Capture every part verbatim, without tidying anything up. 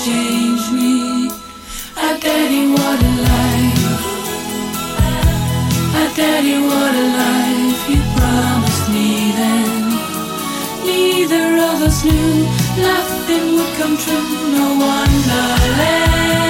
change me. Ah, Daddy, what a life. Ah, Daddy, what a life you promised me then. Neither of us knew nothing would come true. No wonderland.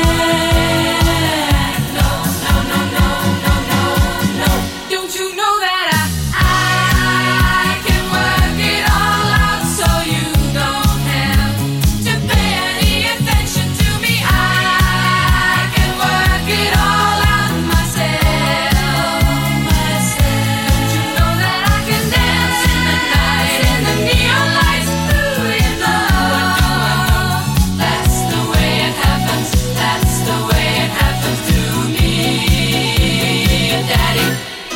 No, no, no, no, no, no, no. Don't you know that I, I can work it all out so you don't have to pay any attention to me. I can work it all out myself, myself. Don't you know that I can dance in the night in the neon lights? Ooh, you know, that's the way it happens. That's the way it happens to me, Daddy.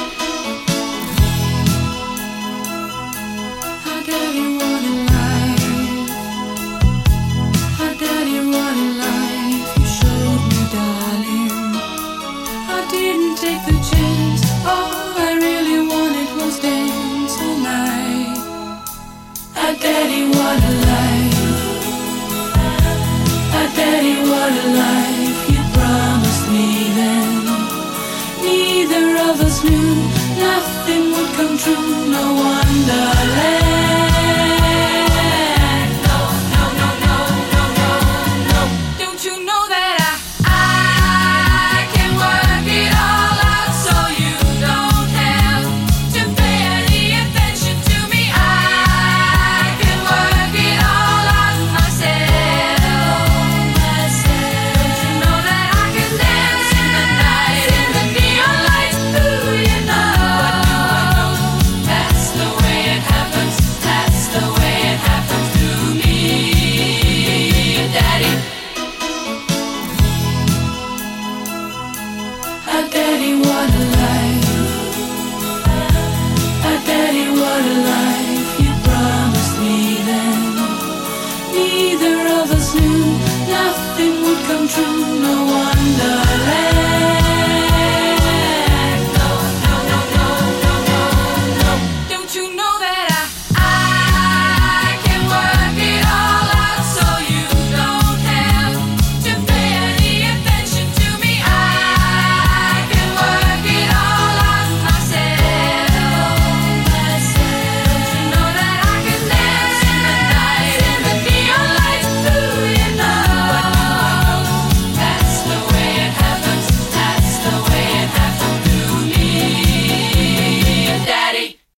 Ah, Daddy, what a life. Ah, Daddy, what a life you showed me, darling. I didn't take the chance. All I really wanted was dance all night. Ah, Daddy, what a life. Ah, Daddy, what a life you promised me then. Neither of us knew nothing would come true. No wonderland. No, no, no, no, no, no, no. Don't you know that I, I can work it all out so you don't have to pay any attention to me. I can work it all out myself, myself. Don't you know that I can dance in the night in the neon lights? Ooh, you know, that's the way it happens. That's the way it happens to me, Daddy. Ah, Daddy, what a life. Ah, Daddy, what a life you promised me then. Neither of us knew nothing would come true.